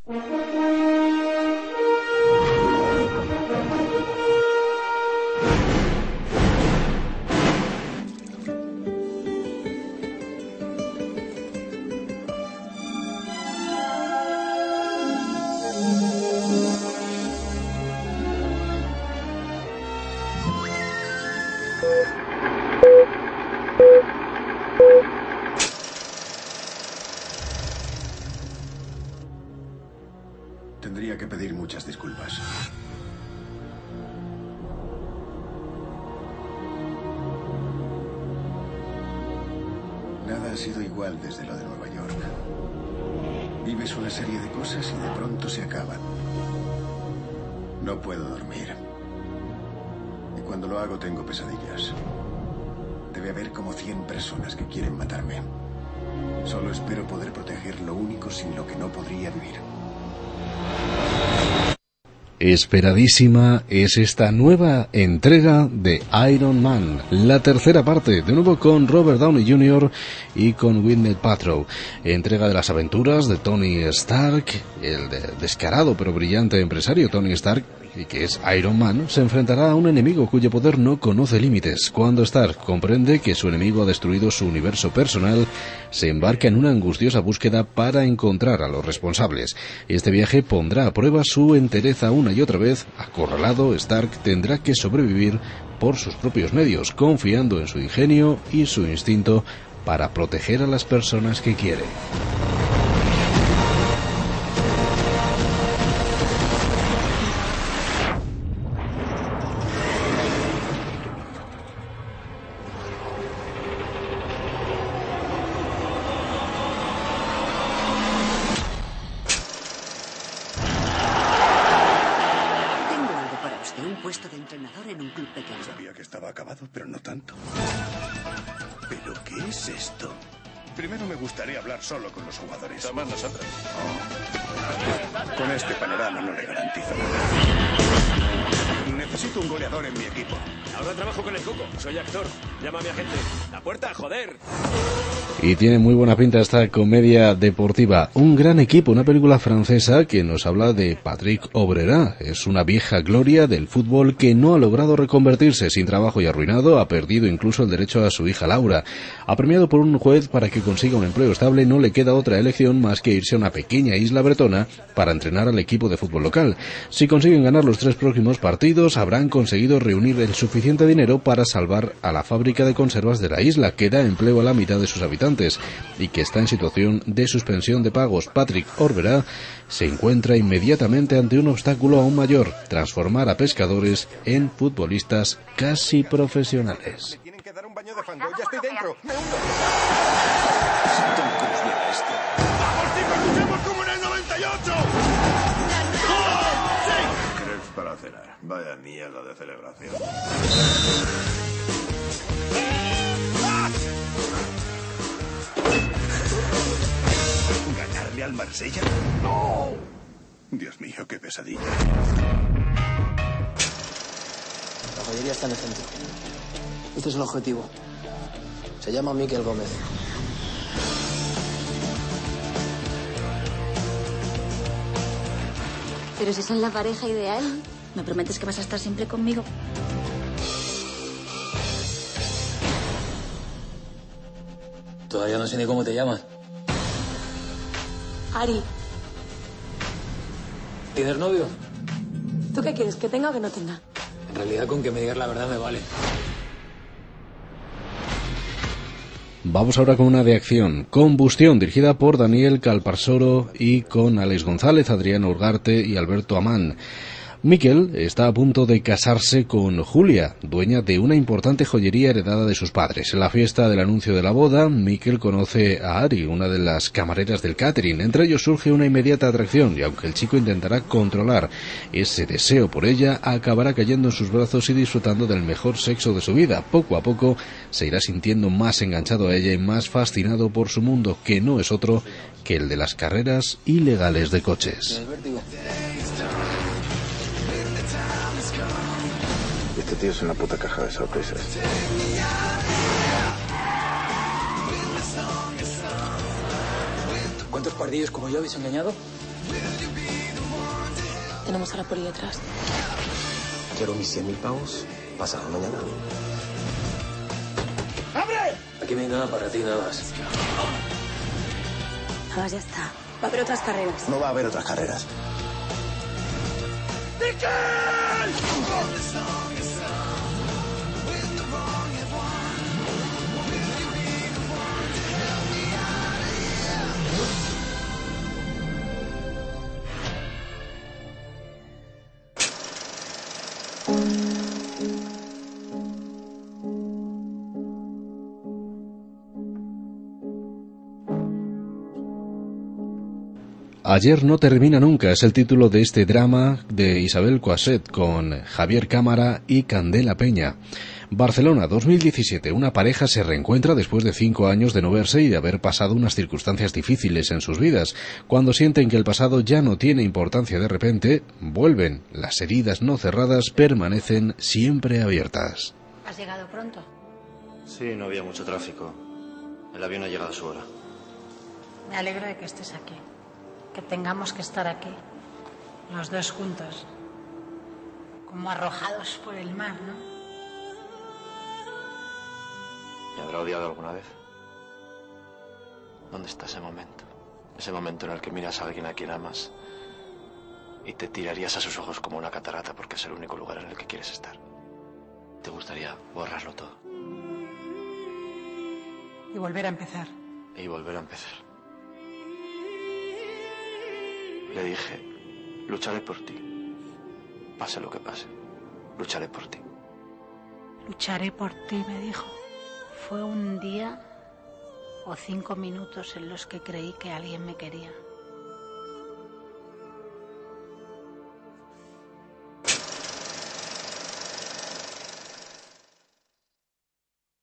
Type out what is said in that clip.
Tendría que pedir muchas disculpas. Nada ha sido igual desde lo de Nueva York. Vives una serie de cosas y de pronto se acaban. No puedo dormir. Y cuando lo hago tengo pesadillas. Debe haber como 100 personas que quieren matarme. Solo espero poder proteger lo único sin lo que no podría vivir. Esperadísima es esta nueva entrega de Iron Man, la tercera parte, de nuevo con Robert Downey Jr. y con Gwyneth Paltrow. Entrega de las aventuras de Tony Stark, el descarado pero brillante empresario Tony Stark, y que es Iron Man, se enfrentará a un enemigo cuyo poder no conoce límites. Cuando Stark comprende que su enemigo ha destruido su universo personal, se embarca en una angustiosa búsqueda para encontrar a los responsables. Este viaje pondrá a prueba su entereza una y otra vez. Acorralado, Stark tendrá que sobrevivir por sus propios medios, confiando en su ingenio y su instinto para proteger a las personas que quiere. Pero no tanto. ¿Pero qué es esto? Primero me gustaría hablar solo con los jugadores. Somos nosotros. Oh. Con este panorama no le garantizo nada. Necesito un goleador en mi equipo. Ahora trabajo con el Coco. Soy actor. Llama a mi agente. ¡La puerta, joder! Y tiene muy buena pinta esta comedia deportiva. Un gran equipo, una película francesa que nos habla de Patrick Obrera. Es una vieja gloria del fútbol que no ha logrado reconvertirse, sin trabajo y arruinado. Ha perdido incluso el derecho a su hija Laura. Apremiado por un juez para que consiga un empleo estable, no le queda otra elección más que irse a una pequeña isla bretona para entrenar al equipo de fútbol local. Si consiguen ganar los 3 próximos partidos, habrán conseguido reunir el suficiente dinero para salvar a la fábrica de conservas de la isla, que da empleo a la mitad de sus habitantes y que está en situación de suspensión de pagos. Patrick Obrera se encuentra inmediatamente ante un obstáculo aún mayor: transformar a pescadores en futbolistas casi profesionales. Me tienen que dar un baño de fango. Ya estoy dentro. ¡Me hundo! ¡Vamos, chicos! ¡Luchemos como en el 98! Crepes para cenar. Vaya mierda de celebración. ¿Ganarle al Marsella? ¡No! Dios mío, qué pesadilla. La joyería está en el centro. Este es el objetivo. Se llama Miquel Gómez. Pero si son la pareja ideal, ¿me prometes que vas a estar siempre conmigo? Todavía no sé ni cómo te llamas. Ari, ¿Tienes novio? ¿tú qué quieres? ¿Que tenga o que no tenga? En realidad, con que me digas la verdad me vale. Vamos ahora con una de acción. Combustión, dirigida por Daniel Calparsoro y con Alex González, Adriano Ugarte y Alberto Amán. Miquel está a punto de casarse con Julia, dueña de una importante joyería heredada de sus padres. En la fiesta del anuncio de la boda, Miquel conoce a Ari, una de las camareras del catering. Entre ellos surge una inmediata atracción, y aunque el chico intentará controlar ese deseo por ella, acabará cayendo en sus brazos y disfrutando del mejor sexo de su vida. Poco a poco se irá sintiendo más enganchado a ella y más fascinado por su mundo, que no es otro que el de las carreras ilegales de coches. Este tío es una puta caja de sorpresas. ¿Cuántos pardillos como yo habéis engañado? tenemos a la poli detrás. Quiero mis 100.000 pavos pasado mañana. ¡Abre! Aquí no hay nada para ti, nada más. Nada, ya está. Va a haber otras carreras. No va a haber otras carreras. Ayer no termina nunca es el título de este drama de Isabel Coixet con Javier Cámara y Candela Peña. Barcelona, 2017. Una pareja se reencuentra después de 5 años de no verse y de haber pasado unas circunstancias difíciles en sus vidas. Cuando sienten que el pasado ya no tiene importancia, de repente vuelven. Las heridas no cerradas permanecen siempre abiertas. ¿Has llegado pronto? Sí, no había mucho tráfico. El avión ha llegado a su hora. Me alegro de que estés aquí. Que tengamos que estar aquí, los dos juntos, como arrojados por el mar, ¿no? ¿Me habrá odiado alguna vez? ¿Dónde está ese momento? Ese momento en el que miras a alguien a quien amas y te tirarías a sus ojos como una catarata porque es el único lugar en el que quieres estar. Te gustaría borrarlo todo. Y volver a empezar. Y volver a empezar. Le dije, lucharé por ti. Pase lo que pase, lucharé por ti. Lucharé por ti, me dijo. Fue un día o 5 minutos en los que creí que alguien me quería.